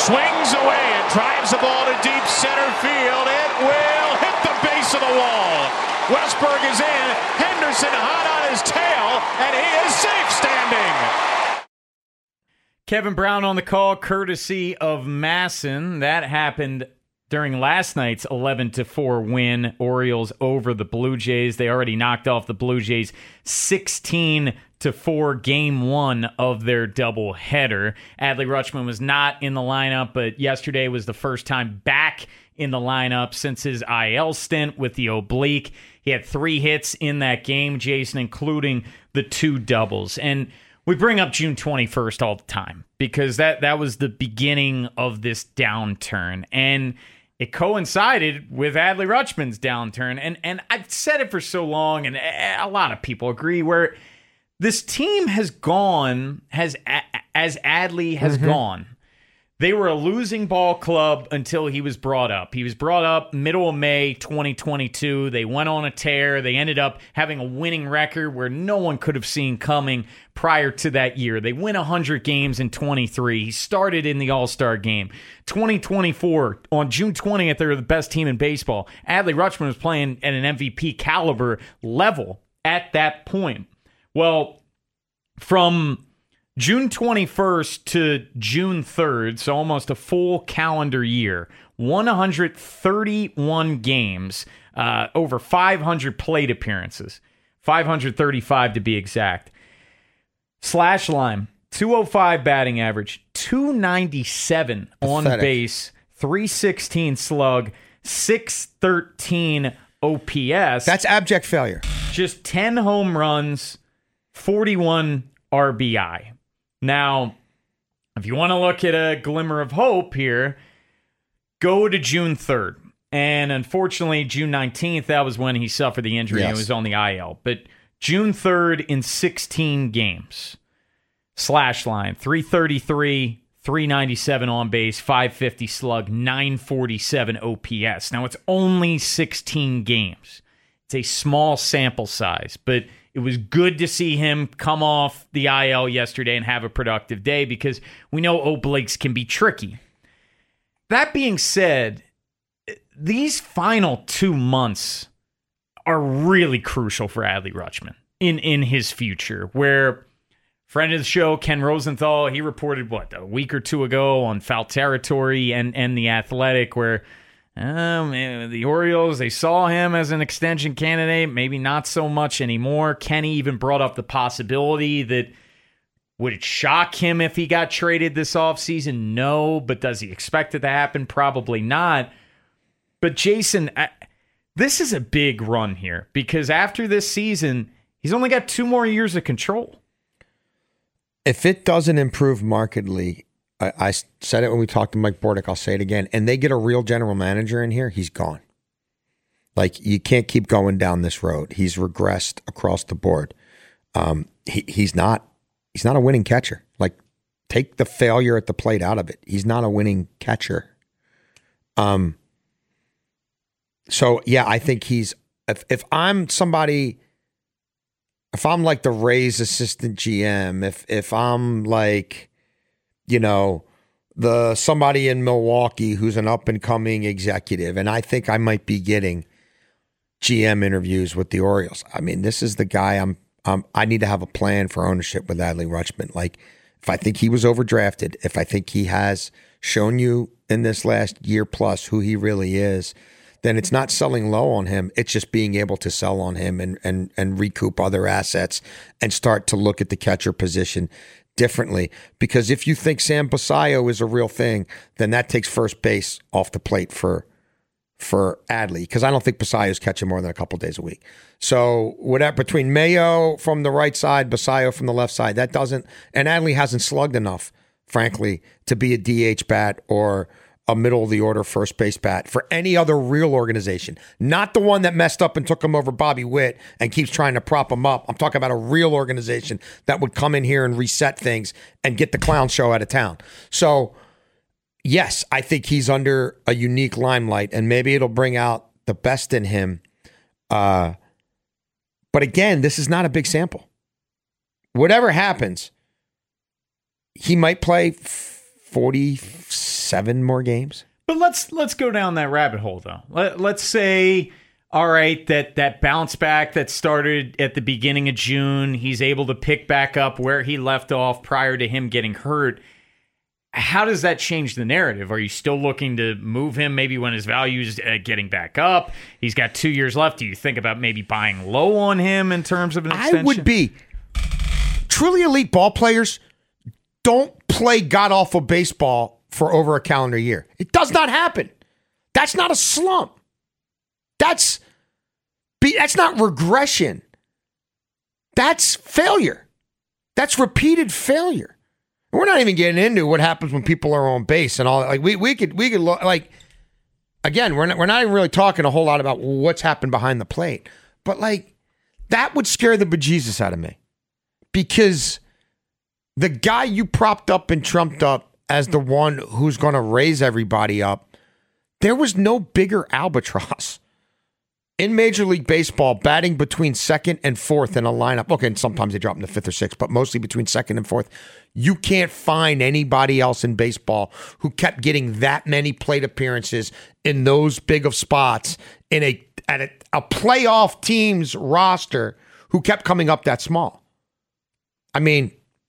Swings away and drives the ball to deep center field. It will hit the base of the wall. Westberg is in. Henderson hot on his tail, and he is safe standing. Kevin Brown on the call, courtesy of Masson. That happened during last night's 11-4 win, Orioles over the Blue Jays. They already knocked off the Blue Jays 16-4 game one of their doubleheader. Adley Rutschman was not in the lineup, but yesterday was the first time back in the lineup since his IL stint with the oblique. He had 3 hits in that game, Jason, including the 2 doubles. And we bring up June 21st all the time because that was the beginning of this downturn. And it coincided with Adley Rutschman's downturn. And I've said it for so long, and a lot of people agree, where this team has gone, as Adley has gone. They were a losing ball club until he was brought up. He was brought up middle of May 2022. They went on a tear. They ended up having a winning record where no one could have seen coming prior to that year. They win 100 games in 23. He started in the All-Star game. 2024, on June 20th, they were the best team in baseball. Adley Rutschman was playing at an MVP caliber level at that point. Well, from June 21st to June 3rd, so almost a full calendar year, 131 games, over 500 plate appearances, 535 to be exact. Slash line, 205 batting average, 297 on base, 316 slug, 613 OPS. That's abject failure. Just 10 home runs, 41 RBI. Now, if you want to look at a glimmer of hope here, go to June 3rd. And unfortunately, June 19th, that was when he suffered the injury. Yes. And it was on the IL. But June 3rd in 16 games. Slash line, 333, 397 on base, 550 slug, 947 OPS. Now, it's only 16 games. It's a small sample size, but it was good to see him come off the IL yesterday and have a productive day because we know obliques can be tricky. That being said, these final 2 months are really crucial for Adley Rutschman in his future, where friend of the show, Ken Rosenthal, he reported, a week or two ago on Foul Territory and The Athletic, where the Orioles, they saw him as an extension candidate, maybe not so much anymore. Kenny even brought up the possibility that would it shock him if he got traded this offseason? No, but does he expect it to happen? Probably not. But Jason, this is a big run here because after this season, he's only got 2 more years of control. If it doesn't improve markedly, I said it when we talked to Mike Bordick, I'll say it again, and they get a real general manager in here, he's gone. Like, you can't keep going down this road. He's regressed across the board. He's not a winning catcher. Like, take the failure at the plate out of it. He's not a winning catcher. So, yeah, I think he's, if I'm somebody, if I'm like the Rays assistant GM, if I'm like, the somebody in Milwaukee who's an up and coming executive, and I think I might be getting GM interviews with the Orioles. I mean, this is the guy I need to have a plan for ownership with Adley Rutschman. Like, if I think he was overdrafted, if I think he has shown you in this last year plus who he really is, then it's not selling low on him. It's just being able to sell on him and recoup other assets and start to look at the catcher position differently. Because if you think Sam Basayo is a real thing, then that takes first base off the plate for Adley, because I don't think Basayo's catching more than a couple days a week. So whatever, between Mayo from the right side, Basayo from the left side, that doesn't, and Adley hasn't slugged enough, frankly, to be a DH bat or a middle of the order first base bat for any other real organization. Not the one that messed up and took him over Bobby Witt and keeps trying to prop him up. I'm talking about a real organization that would come in here and reset things and get the clown show out of town. So yes, I think he's under a unique limelight, and maybe it'll bring out the best in him. But again, this is not a big sample. Whatever happens, he might play 46 7 more games. But let's go down that rabbit hole, though. Let's say, all right, that bounce back that started at the beginning of June, he's able to pick back up where he left off prior to him getting hurt. How does that change the narrative? Are you still looking to move him maybe when his value's getting back up? He's got 2 years left. Do you think about maybe buying low on him in terms of an extension? I would be. Truly elite ball players don't play god-awful baseball for over a calendar year. It does not happen. That's not a slump. That's not regression. That's failure. That's repeated failure. And we're not even getting into what happens when people are on base and all that. Like we could look, like, again, we're not even really talking a whole lot about what's happened behind the plate. But like, that would scare the bejesus out of me. Because the guy you propped up and trumped up as the one who's going to raise everybody up, there was no bigger albatross in Major League Baseball batting between second and fourth in a lineup. Okay, and sometimes they drop into fifth or sixth, but mostly between second and fourth. You can't find anybody else in baseball who kept getting that many plate appearances in those big of spots in a playoff team's roster who kept coming up that small. I mean,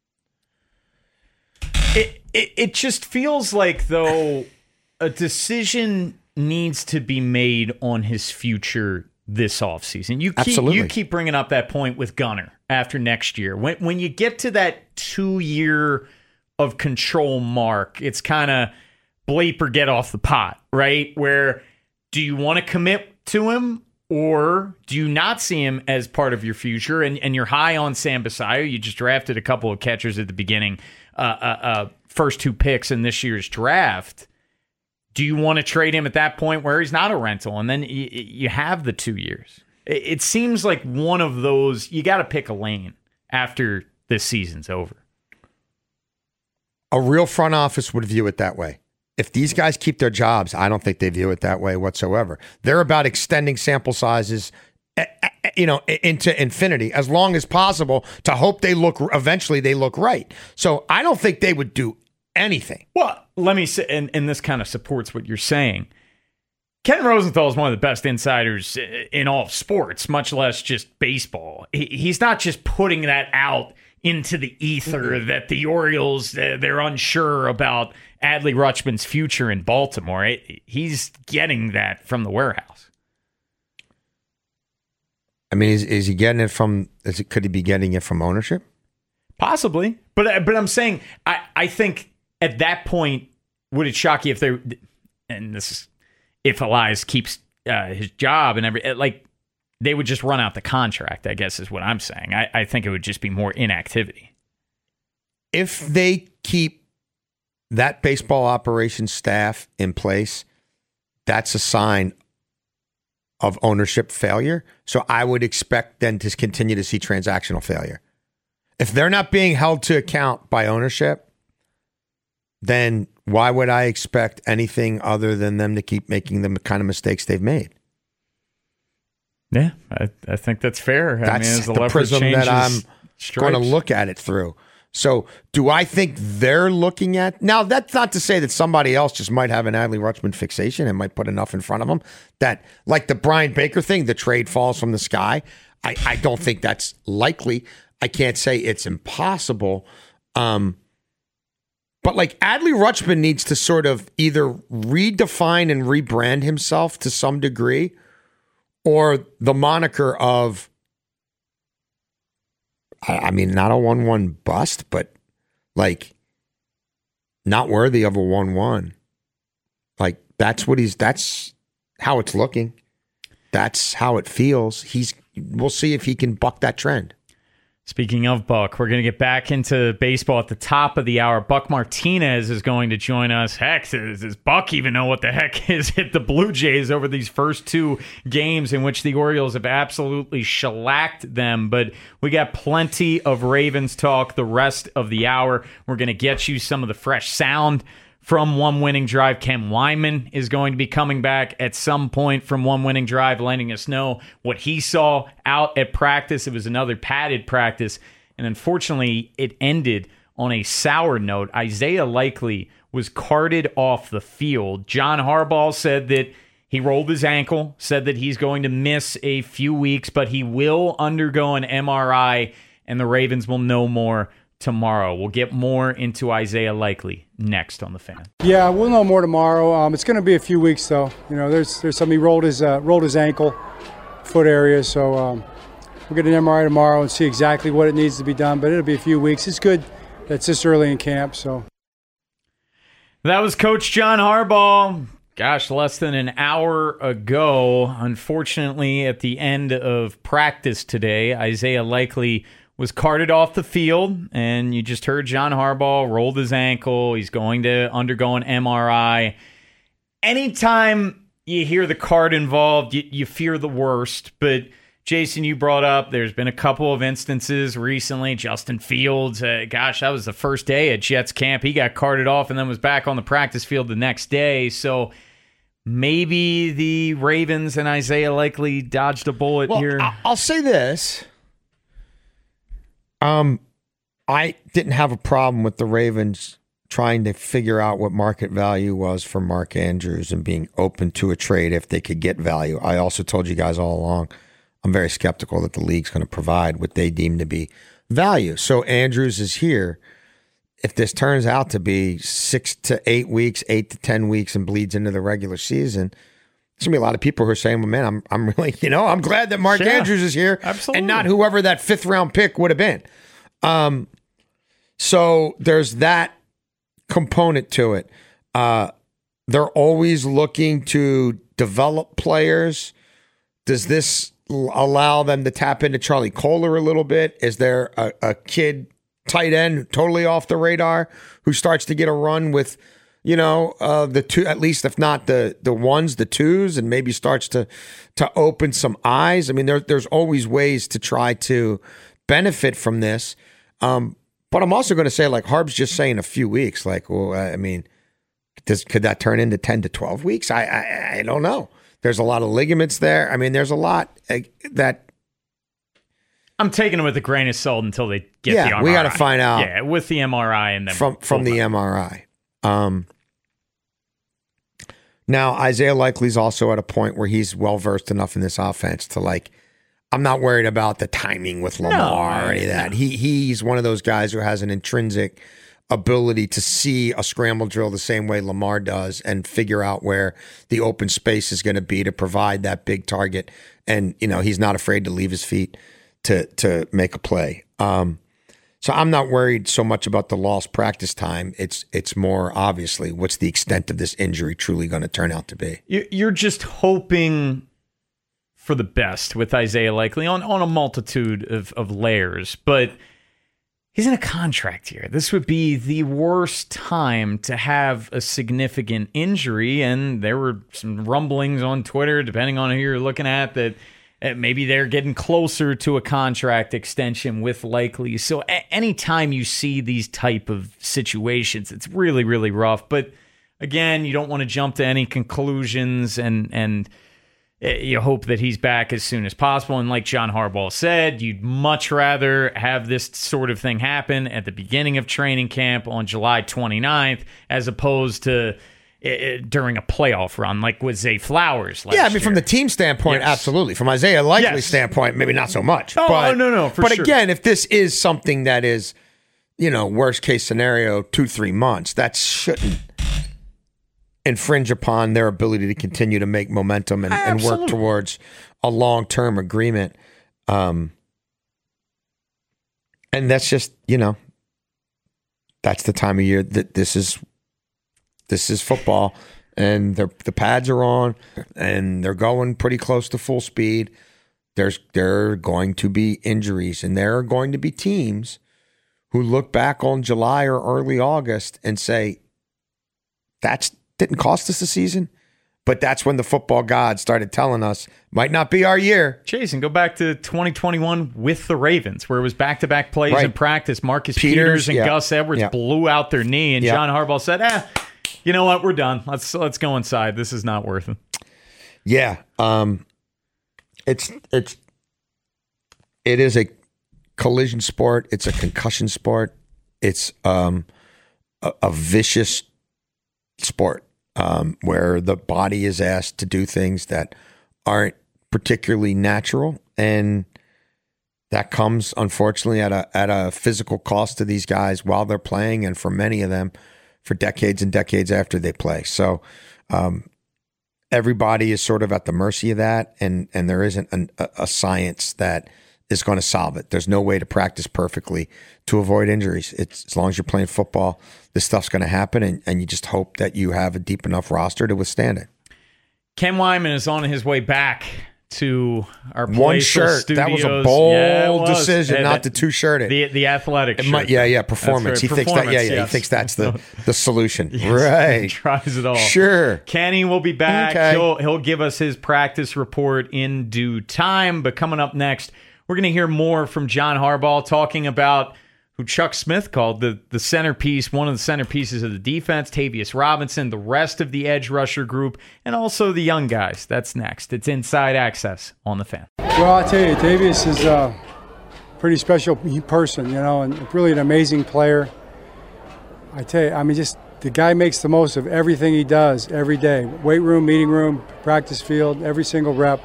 it just feels like, though, a decision needs to be made on his future this offseason. You keep bringing up that point with Gunnar after next year. When you get to that 2-year of control mark, it's kind of bleep or get off the pot, right? Where do you want to commit to him, or do you not see him as part of your future? And you're high on Sam Basallo. You just drafted a couple of catchers at the beginning, first 2 picks in this year's draft. Do you want to trade him at that point where he's not a rental, and then you have the 2 years? It seems like one of those, you got to pick a lane after this season's over. A real front office would view it that way. If these guys keep their jobs, I don't think they view it that way whatsoever. They're about extending sample sizes, into infinity as long as possible to hope eventually they look right. So I don't think they would do anything. Well, let me say, and this kind of supports what you're saying. Ken Rosenthal is one of the best insiders in all of sports, much less just baseball. He's not just putting that out into the ether that the Orioles, they're unsure about Adley Rutschman's future in Baltimore. He's getting that from the warehouse. I mean, is he getting it from, could he be getting it from ownership? Possibly. But I'm saying, I think at that point, would it shock you if if Elias keeps his job and they would just run out the contract, I guess is what I'm saying. I think it would just be more inactivity. If they keep that baseball operations staff in place, that's a sign of ownership failure. So I would expect them to continue to see transactional failure. If they're not being held to account by ownership, then why would I expect anything other than them to keep making the kind of mistakes they've made? Yeah, I think that's fair. That's the prism that I'm going to look at it through. So do I think they're looking at... Now, that's not to say that somebody else just might have an Adley Rutschman fixation and might put enough in front of them that, like the Brian Baker thing, the trade falls from the sky. I don't think that's likely. I can't say it's impossible. But like Adley Rutschman needs to sort of either redefine and rebrand himself to some degree, or the moniker of, I mean, not a 1-1 bust, but like not worthy of a 1-1. Like that's how it's looking. That's how it feels. We'll see if he can buck that trend. Speaking of Buck, we're going to get back into baseball at the top of the hour. Buck Martinez is going to join us. Heck, does Buck even know what the heck is hit the Blue Jays over these first 2 games in which the Orioles have absolutely shellacked them? But we got plenty of Ravens talk the rest of the hour. We're going to get you some of the fresh sound from One Winning Drive. Ken Wyman is going to be coming back at some point from One Winning Drive, letting us know what he saw out at practice. It was another padded practice, and unfortunately, it ended on a sour note. Isaiah Likely was carted off the field. John Harbaugh said that he rolled his ankle, said that he's going to miss a few weeks, but he will undergo an MRI, and the Ravens will know more tomorrow. We'll get more into Isaiah Likely next on The Fan. Yeah, we'll know more tomorrow. It's going to be a few weeks, though. You know, there's something. He rolled his ankle, foot area, so we'll get an MRI tomorrow and see exactly what it needs to be done, but it'll be a few weeks. It's good that it's this early in camp, so. That was Coach John Harbaugh. Gosh, less than an hour ago. Unfortunately, at the end of practice today, Isaiah Likely was carted off the field, and you just heard John Harbaugh rolled his ankle. He's going to undergo an MRI. Anytime you hear the card involved, you fear the worst. But, Jason, you brought up there's been a couple of instances recently. Justin Fields, that was the first day at Jets camp. He got carted off and then was back on the practice field the next day. So maybe the Ravens and Isaiah Likely dodged a bullet here. I'll say this. I didn't have a problem with the Ravens trying to figure out what market value was for Mark Andrews and being open to a trade if they could get value. I also told you guys all along, I'm very skeptical that the league's going to provide what they deem to be value. So Andrews is here. If this turns out to be 6 to 8 weeks, 8 to 10 weeks, and bleeds into the regular season, there's going to be a lot of people who are saying, well, man, I'm really, I'm glad that Mark Andrews is here. Absolutely. And not whoever that 5th round pick would have been. So there's that component to it. They're always looking to develop players. Does this allow them to tap into Charlie Kohler a little bit? Is there a kid tight end totally off the radar who starts to get a run with, the two, at least if not the ones, the twos, and maybe starts to open some eyes? I mean, there's always ways to try to benefit from this. But I'm also going to say, like Harb's just saying, a few weeks. Like, well, I mean, could that turn into 10 to 12 weeks? I don't know. There's a lot of ligaments there. I mean, there's a lot that. I'm taking it with a grain of salt until they get the MRI. We got to find out. Yeah, with the MRI and then from the MRI. Now Isaiah Likely's also at a point where he's well versed enough in this offense to like. I'm not worried about the timing with Lamar or any of that. He's one of those guys who has an intrinsic ability to see a scramble drill the same way Lamar does and figure out where the open space is going to be to provide that big target. And, he's not afraid to leave his feet to make a play. So I'm not worried so much about the lost practice time. It's more obviously what's the extent of this injury truly going to turn out to be. You're just hoping for the best with Isaiah Likely on a multitude of layers, but he's in a contract here. This would be the worst time to have a significant injury, and there were some rumblings on Twitter, depending on who you're looking at, that maybe they're getting closer to a contract extension with Likely. So anytime you see these type of situations, it's really, really rough. But again, you don't want to jump to any conclusions, and you hope that he's back as soon as possible. And like John Harbaugh said, you'd much rather have this sort of thing happen at the beginning of training camp on July 29th as opposed to during a playoff run like with Zay Flowers last year. From the team standpoint, yes. Absolutely. From Isaiah Likely's standpoint, maybe not so much. No, for sure. But again, if this is something that is, worst case scenario, 2-3 months, that shouldn't infringe upon their ability to continue to make momentum and work towards a long-term agreement. And that's just, that's the time of year that this is football, and the pads are on and they're going pretty close to full speed. There are going to be injuries, and there are going to be teams who look back on July or early August and say, that didn't cost us the season, but that's when the football gods started telling us might not be our year. Jason, go back to 2021 with the Ravens, where it was back-to-back plays in practice. Marcus Peters and Gus Edwards blew out their knee, and John Harbaugh said, you know what, we're done. Let's go inside. This is not worth it. Yeah. It is a collision sport. It's a concussion sport. It's a vicious sport, where the body is asked to do things that aren't particularly natural, and that comes, unfortunately, at a physical cost to these guys while they're playing, and for many of them, for decades and decades after they play. So everybody is sort of at the mercy of that, and there isn't a science that is going to solve it. There's no way to practice perfectly to avoid injuries. It's as long as you're playing football, this stuff's going to happen, and you just hope that you have a deep enough roster to withstand it. Ken Wyman is on his way back to our one shirt. Studios. That was a bold decision not to two-shirt it. The athletic shirt. Performance. He thinks that. Yes. He thinks that's the solution. Yes, right. He tries it all. Sure. Kenny will be back. Okay. He'll give us his practice report in due time. But coming up next, we're going to hear more from John Harbaugh talking about who Chuck Smith called the centerpiece, one of the centerpieces of the defense, Tavius Robinson, the rest of the edge rusher group, and also the young guys. That's next. It's Inside Access on The Fan. Well, I'll tell you, Tavius is a pretty special person, and really an amazing player. I tell you, just the guy makes the most of everything he does every day. Weight room, meeting room, practice field, every single rep.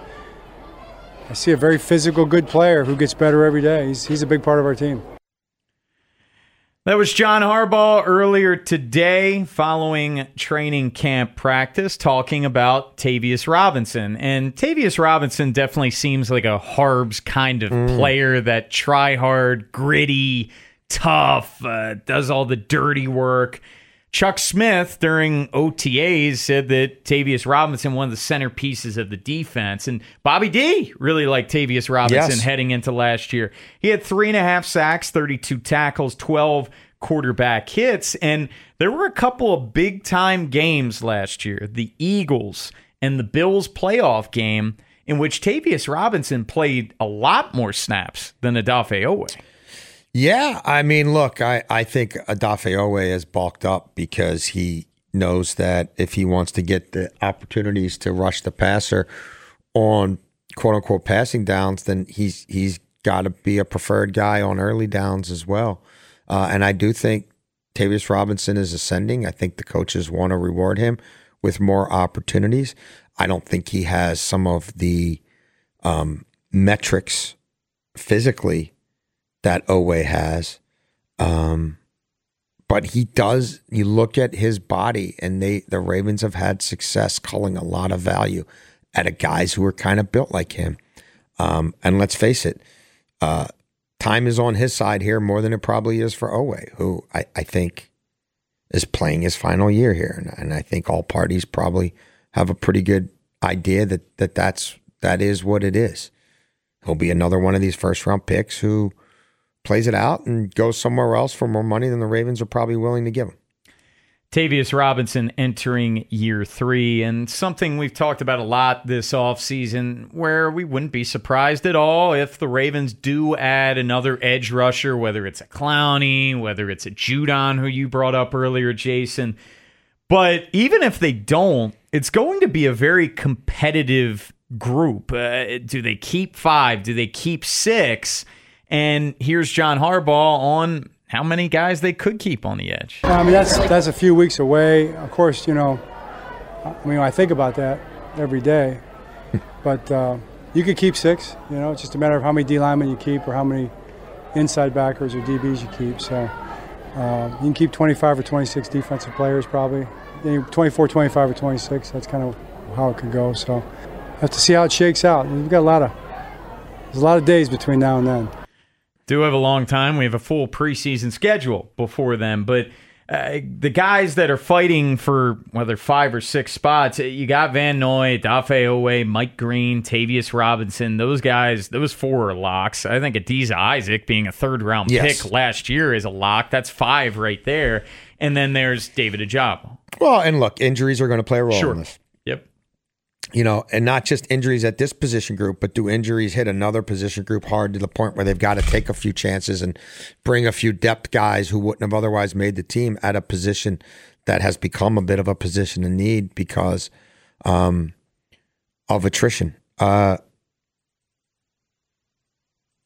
I see a very physical, good player who gets better every day. He's a big part of our team. That was John Harbaugh earlier today following training camp practice talking about Tavius Robinson. And Tavius Robinson definitely seems like a Harbs kind of player that try hard, gritty, tough, does all the dirty work. Chuck Smith during OTAs said that Tavius Robinson, one of the centerpieces of the defense, and Bobby D really liked Tavius Robinson heading into last year. He had 3.5 sacks, 32 tackles, 12 quarterback hits, and there were a couple of big-time games last year, the Eagles and the Bills playoff game, in which Tavius Robinson played a lot more snaps than Odafe Oweh. Yeah, look, I think Odafe Oweh has bulked up because he knows that if he wants to get the opportunities to rush the passer on quote-unquote passing downs, then he's got to be a preferred guy on early downs as well. And I do think Tavius Robinson is ascending. I think the coaches want to reward him with more opportunities. I don't think he has some of the metrics physically that Oweh has. But he does, you look at his body, and the Ravens have had success culling a lot of value out of guys who are kind of built like him. And let's face it, time is on his side here more than it probably is for Oweh, who I think is playing his final year here. And I think all parties probably have a pretty good idea that is what it is. He'll be another one of these first-round picks who plays it out and goes somewhere else for more money than the Ravens are probably willing to give him. Tavius Robinson entering year 3, and something we've talked about a lot this offseason, where we wouldn't be surprised at all if the Ravens do add another edge rusher, whether it's a Clowney, whether it's a Judon, who you brought up earlier, Jason. But even if they don't, it's going to be a very competitive group. Do they keep 5? Do they keep 6? And here's John Harbaugh on how many guys they could keep on the edge. That's a few weeks away. Of course, I think about that every day. But you could keep 6. It's just a matter of how many D linemen you keep or how many inside backers or DBs you keep. So you can keep 25 or 26 defensive players probably. 24, 25, or 26. That's kind of how it could go. So have to see how it shakes out. We've got there's a lot of days between now and then. Do have a long time. We have a full preseason schedule before them, but the guys that are fighting for whether 5 or 6 spots, you got Van Noy, Odafe Oweh, Mike Green, Tavius Robinson. Those guys, those 4 are locks. I think Adisa Isaac being a 3rd-round pick last year is a lock. That's 5 right there. And then there's David Ojabo. Well, and look, injuries are going to play a role in this. Yep. And not just injuries at this position group, but do injuries hit another position group hard to the point where they've got to take a few chances and bring a few depth guys who wouldn't have otherwise made the team at a position that has become a bit of a position in need because of attrition.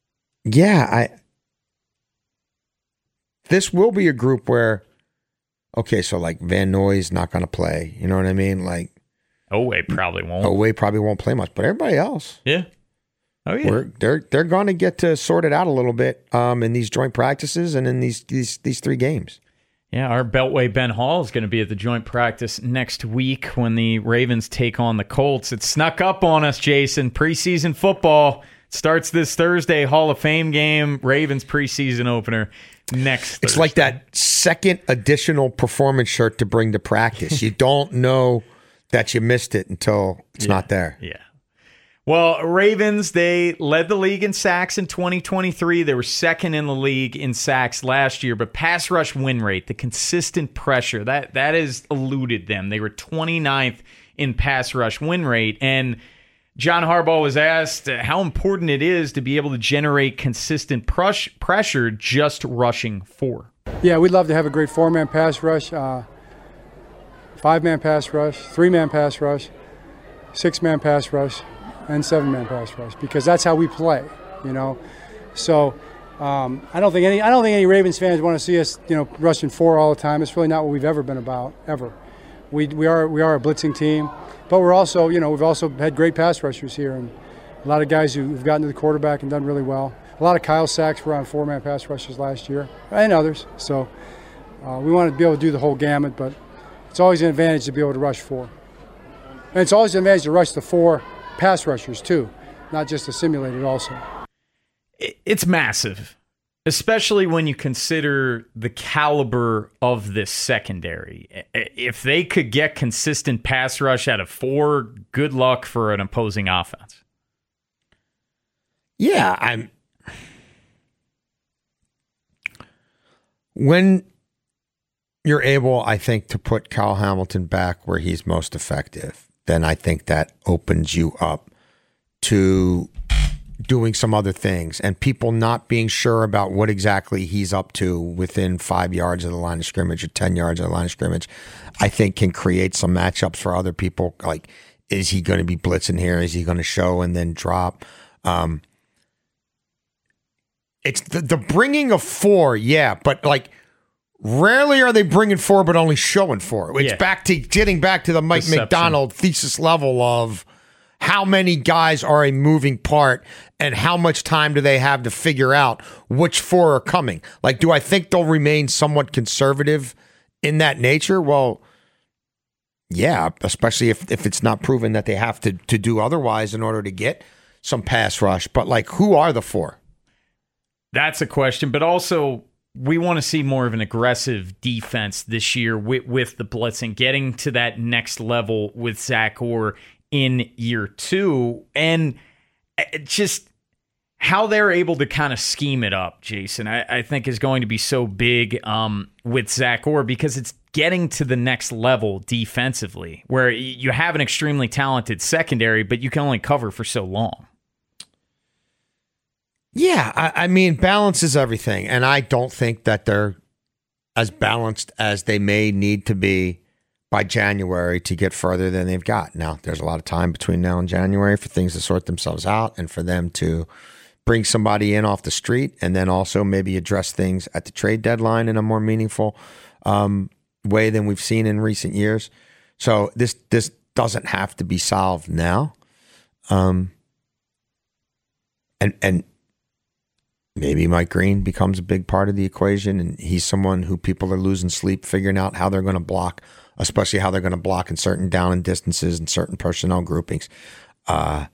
This will be a group where Okay, so like Van Noy's not going to play. You know what I mean? Like Oweh probably won't. Oweh probably won't play much, but everybody else, Yeah. Oh yeah. they're going to get to sort it out a little bit in these joint practices and in these 3 games. Yeah, our Beltway Ben Hall is going to be at the joint practice next week when the Ravens take on the Colts. It snuck up on us, Jason. Preseason football starts this Thursday. Hall of Fame game. Ravens preseason opener next Thursday. It's like that second additional performance shirt to bring to practice. You don't know that you missed it until it's not there. Yeah. Well, Ravens, they led the league in sacks in 2023. They were second in the league in sacks last year, but pass rush win rate, the consistent pressure, that has eluded them. They were 29th in pass rush win rate, and John Harbaugh was asked how important it is to be able to generate consistent pressure just rushing 4. Yeah, we'd love to have a great 4-man pass rush, 5-man pass rush, 3-man pass rush, 6-man pass rush, and 7-man pass rush, because that's how we play, you know. So I don't think any Ravens fans want to see us, you know, rushing 4 all the time. It's really not what we've ever been about, ever. We are a blitzing team, but we're also, you know, we've also had great pass rushers here, and a lot of guys who've gotten to the quarterback and done really well. A lot of Kyle Sacks were on 4-man pass rushes last year, and others. So we want to be able to do the whole gamut, but it's always an advantage to be able to rush 4, and it's always an advantage to rush the 4 pass rushers too, not just the simulated also. It's massive, especially when you consider the caliber of this secondary. If they could get consistent pass rush out of 4, good luck for an opposing offense. Yeah, when you're able, I think, to put Kyle Hamilton back where he's most effective, then I think that opens you up to doing some other things and people not being sure about what exactly he's up to within 5 yards of the line of scrimmage or 10 yards of the line of scrimmage, I think can create some matchups for other people. Like, is he going to be blitzing here? Is he going to show and then drop? It's the bringing of 4, yeah, but like, rarely are they bringing 4, but only showing 4. It's getting back to the Mike McDonald thesis level of how many guys are a moving part and how much time do they have to figure out which 4 are coming. Like, do I think they'll remain somewhat conservative in that nature? Well, yeah, especially if it's not proven that they have to do otherwise in order to get some pass rush. But like, who are the 4? That's a question, but also we want to see more of an aggressive defense this year with the blitzing, getting to that next level with Zach Orr in year 2, and just how they're able to kind of scheme it up, Jason, I think is going to be so big with Zach Orr, because it's getting to the next level defensively where you have an extremely talented secondary, but you can only cover for so long. Yeah, I mean, balance is everything, and I don't think that they're as balanced as they may need to be by January to get further than they've got. Now, there's a lot of time between now and January for things to sort themselves out and for them to bring somebody in off the street and then also maybe address things at the trade deadline in a more meaningful way than we've seen in recent years. So this doesn't have to be solved now. And maybe Mike Green becomes a big part of the equation, and he's someone who people are losing sleep figuring out how they're going to block, especially how they're going to block in certain down and distances and certain personnel groupings. But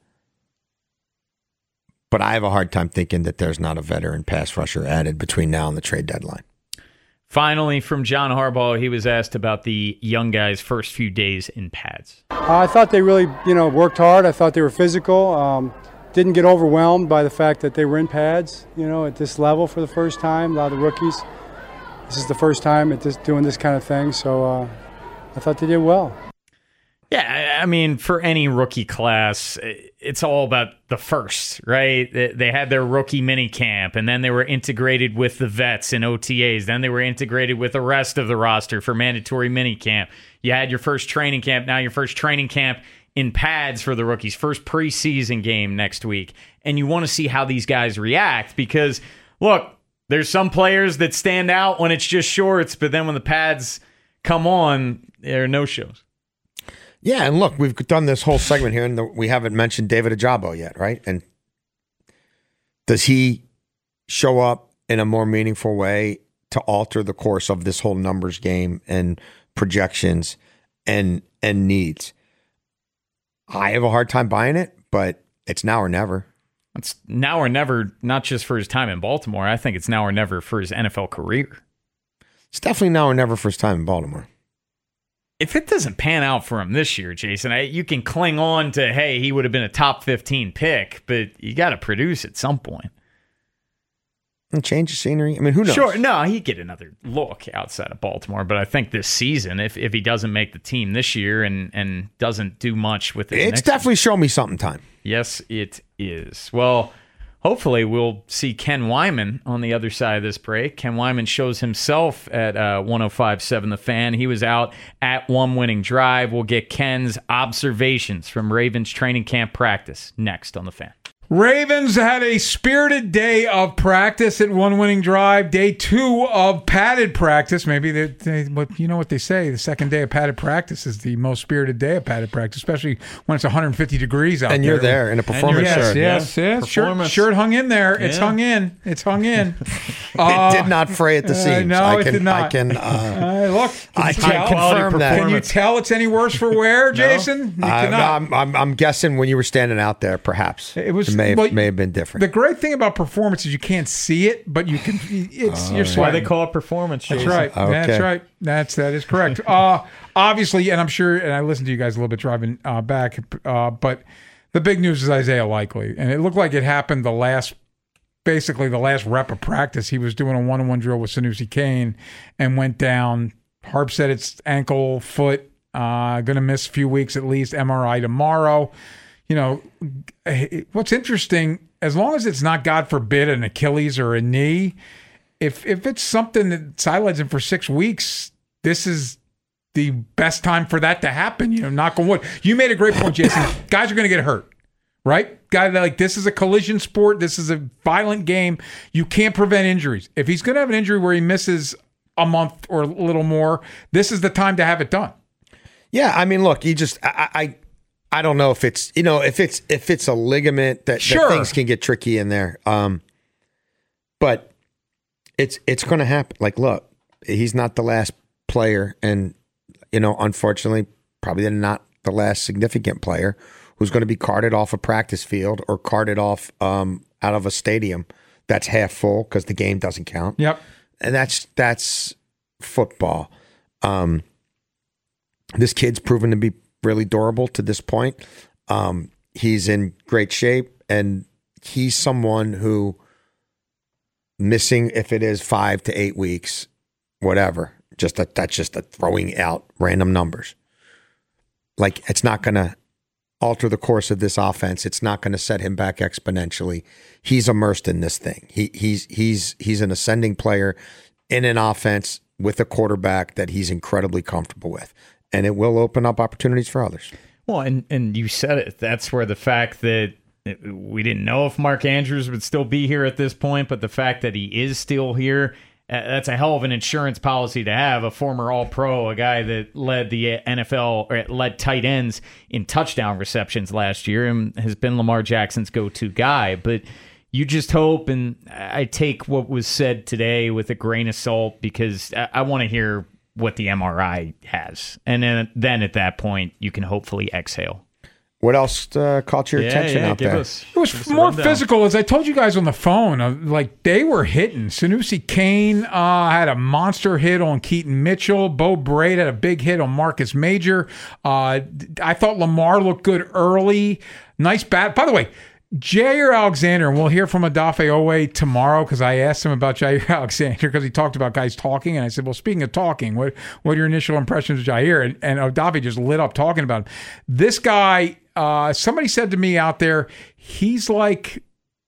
I have a hard time thinking that there's not a veteran pass rusher added between now and the trade deadline. Finally, from John Harbaugh, he was asked about the young guys' first few days in pads. I thought they really, worked hard. I thought they were physical. Didn't get overwhelmed by the fact that they were in pads, at this level for the first time. A lot of the rookies, this is the first time doing this kind of thing, so I thought they did well. Yeah, I mean, for any rookie class, it's all about the first, right? They had their rookie mini camp, and then they were integrated with the vets and OTAs. Then they were integrated with the rest of the roster for mandatory mini camp. You had your first training camp, now your first training camp in pads for the rookies, first preseason game next week. And you want to see how these guys react because, look, there's some players that stand out when it's just shorts, but then when the pads come on, there are no shows. Yeah, and look, we've done this whole segment here, and we haven't mentioned David Ojabo yet, right? And does he show up in a more meaningful way to alter the course of this whole numbers game and projections and needs? I have a hard time buying it, but it's now or never. It's now or never, not just for his time in Baltimore. I think it's now or never for his NFL career. It's definitely now or never for his time in Baltimore. If it doesn't pan out for him this year, Jason, you can cling on to, hey, he would have been a top 15 pick, but you got to produce at some point. And change the scenery. I mean, who knows? Sure, no, he'd get another look outside of Baltimore, but I think this season, if he doesn't make the team this year and doesn't do much with it, it's definitely show me something time. Yes, it is. Well, hopefully we'll see Ken Wyman on the other side of this break. Ken Wyman shows himself at 105.7 The Fan. He was out at One Winning Drive. We'll get Ken's observations from Ravens training camp practice next on The Fan. Ravens had a spirited day of practice at One Winning Drive, day 2 of padded practice. Maybe you know what they say, the second day of padded practice is the most spirited day of padded practice, especially when it's 150 degrees out there. And you're there in a performance shirt. Yes. Shirt hung in there. It's hung in. It did not fray at the seams. No, it did not. I can look. I can confirm that. Can you tell it's any worse for wear, Jason? You cannot. I'm guessing when you were standing out there, perhaps. May have been different. The great thing about performance is you can't see it, but you can. You're That's why they call it performance. That's Jason. right. Okay. That's right. That is correct. Obviously, and I'm sure, and I listened to you guys a little bit driving back, but the big news is Isaiah Likely, and it looked like it happened basically the last rep of practice. He was doing a one-on-one drill with Sanusi Kane and went down. Harp said it's ankle, foot, going to miss a few weeks at least. MRI tomorrow. You know, what's interesting, as long as it's not, God forbid, an Achilles or a knee, if it's something that sidelines him for 6 weeks, this is the best time for that to happen. You know, knock on wood. You made a great point, Jason. Guys are going to get hurt, right? Guys, like, this is a collision sport. This is a violent game. You can't prevent injuries. If he's going to have an injury where he misses a month or a little more, this is the time to have it done. Yeah, I mean, look, I don't know if it's, you know, if it's a ligament that things can get tricky in there. But it's going to happen. Like, look, he's not the last player, and, you know, unfortunately, probably not the last significant player who's going to be carted off a practice field or carted off out of a stadium that's half full because the game doesn't count. Yep. And that's football. This kid's proven to be really durable to this point. He's in great shape, and he's someone who missing, if it is 5 to 8 weeks, whatever, that's just a throwing out random numbers. Like, it's not going to alter the course of this offense. It's not going to set him back exponentially. He's immersed in this thing. He's an ascending player in an offense with a quarterback that he's incredibly comfortable with. And it will open up opportunities for others. Well, and you said it. That's where the fact that we didn't know if Mark Andrews would still be here at this point, but the fact that he is still here, that's a hell of an insurance policy to have. A former All-Pro, a guy that led the NFL, or led tight ends in touchdown receptions last year, and has been Lamar Jackson's go-to guy. But you just hope, and I take what was said today with a grain of salt, because I want to hear what the MRI has. And then at that point, you can hopefully exhale. What else caught your attention out there? It was more physical, as I told you guys on the phone. Like, they were hitting. Sanusi Kane had a monster hit on Keaton Mitchell. Bo Braid had a big hit on Marcus Major. I thought Lamar looked good early. Nice bat. By the way, Jair Alexander, and we'll hear from Odafe Owe tomorrow, because I asked him about Jair Alexander because he talked about guys talking, and I said, well, speaking of talking, what are your initial impressions of Jair? And Odafe just lit up talking about him. This guy, somebody said to me out there, he's like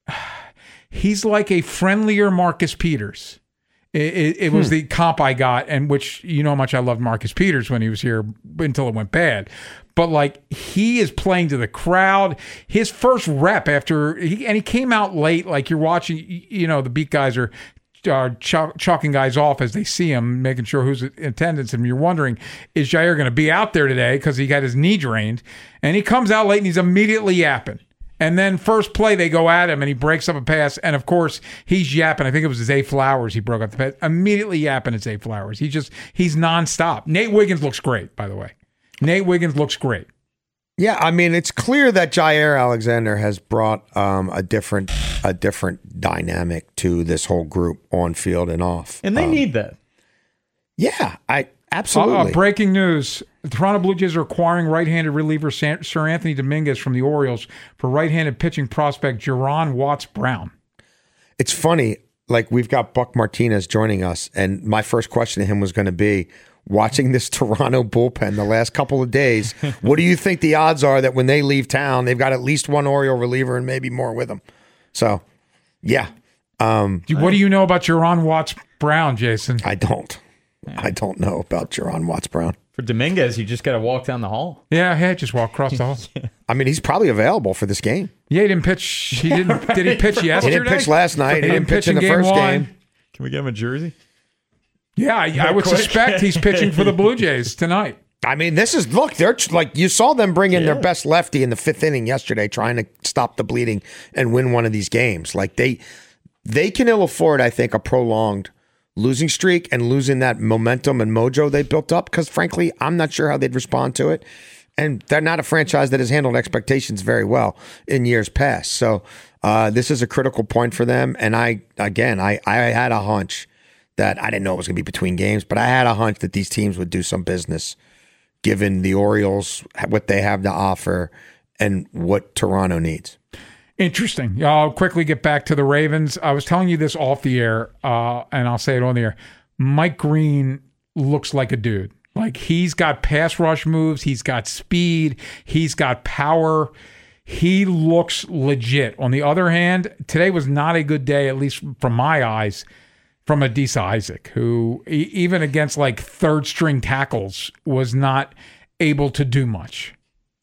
a friendlier Marcus Peters. It was the comp I got, and which, you know how much I loved Marcus Peters when he was here until it went bad. But, like, he is playing to the crowd. His first rep he came out late, like, you're watching, you know, the beat guys are chalking guys off as they see him, making sure who's in attendance. And you're wondering, is Jair going to be out there today because he got his knee drained? And he comes out late and he's immediately yapping. And then first play, they go at him and he breaks up a pass. And of course, he's yapping. I think it was Zay Flowers he broke up the pass. Immediately yapping at Zay Flowers. He's nonstop. Nate Wiggins looks great, by the way. Nate Wiggins looks great. Yeah, I mean, it's clear that Jair Alexander has brought a different dynamic to this whole group on field and off. And they need that. Yeah, absolutely. Breaking news. The Toronto Blue Jays are acquiring right-handed reliever Sir Anthony Dominguez from the Orioles for right-handed pitching prospect Jerron Watts-Brown. It's funny, like we've got Buck Martinez joining us, and my first question to him was going to be, watching this Toronto bullpen the last couple of days, what do you think the odds are that when they leave town, they've got at least one Oriole reliever and maybe more with them? So, yeah. What do you know about Jerron Watts-Brown, Jason? I don't know about Jerron Watts-Brown. For Dominguez, you just got to walk down the hall. Yeah, just walk across the hall. I mean, he's probably available for this game. Yeah, he didn't pitch. Did he pitch yesterday? He didn't pitch last night. He didn't pitch in the first game. Can we get him a jersey? Yeah, I would suspect he's pitching for the Blue Jays tonight. I mean, they're like, you saw them bring in their best lefty in the fifth inning yesterday, trying to stop the bleeding and win one of these games. Like they can ill afford, I think, a prolonged losing streak and losing that momentum and mojo they built up, because frankly, I'm not sure how they'd respond to it. And they're not a franchise that has handled expectations very well in years past. So this is a critical point for them. And I had a hunch that I didn't know it was going to be between games, but I had a hunch that these teams would do some business given the Orioles, what they have to offer and what Toronto needs. Interesting. I'll quickly get back to the Ravens. I was telling you this off the air, and I'll say it on the air. Mike Green looks like a dude. Like, he's got pass rush moves. He's got speed. He's got power. He looks legit. On the other hand, today was not a good day, at least from my eyes, from Adisa Isaac, who even against like third string tackles was not able to do much.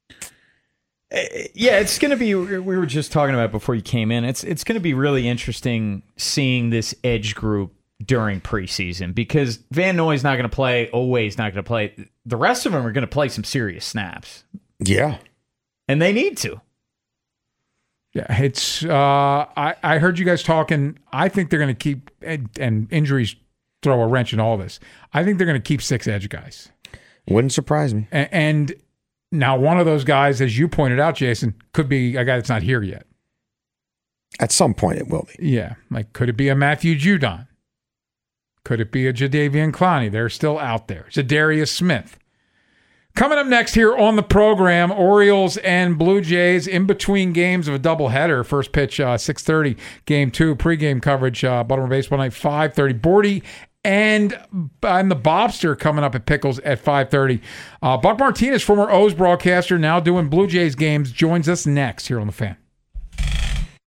Yeah, it's going to be, we were just talking about before you came in, it's going to be really interesting seeing this edge group during preseason, because Van Noy's not going to play, Oweh's not going to play. The rest of them are going to play some serious snaps. Yeah. And they need to. Yeah, it's, I heard you guys talking, I think they're going to keep, and injuries throw a wrench in all this, I think they're going to keep 6 edge guys. Wouldn't surprise me. And now, one of those guys, as you pointed out, Jason, could be a guy that's not here yet. At some point, it will be. Yeah. Like, could it be a Matthew Judon? Could it be a Jadeveon Clowney? They're still out there. Zadarius Smith. Coming up next here on the program, Orioles and Blue Jays in between games of a doubleheader. First pitch, 6:30, Game 2. Pregame coverage, Baltimore Baseball Night, 5:30. Bordy and the Bobster coming up at Pickles at 5:30. Buck Martinez, former O's broadcaster, now doing Blue Jays games, joins us next here on The Fan.